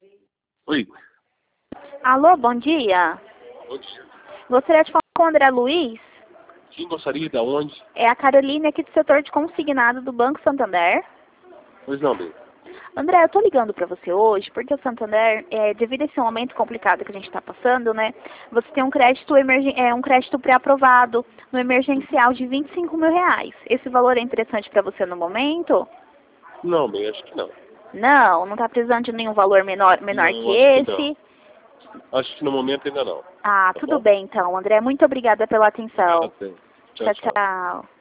Oi, Alô, bom dia. bom dia. Gostaria de falar com o André Luiz. Quem gostaria de onde? É a Caroline aqui do setor de consignado do Banco Santander. Pois não, bem. André, eu tô ligando para você hoje porque o Santander, devido a esse momento complicado que a gente está passando, né? Você tem um crédito, um crédito pré-aprovado no emergencial de R$ 25.000. Esse valor é interessante para você no momento? Não, bem, acho que não. Não está precisando de nenhum valor menor que Não, acho que não. esse? Acho que no momento ainda não. Ah, Tá tudo bom? bem então, André. Muito obrigada pela Obrigado a atenção. você. Tchau, Tchau, tchau. tchau.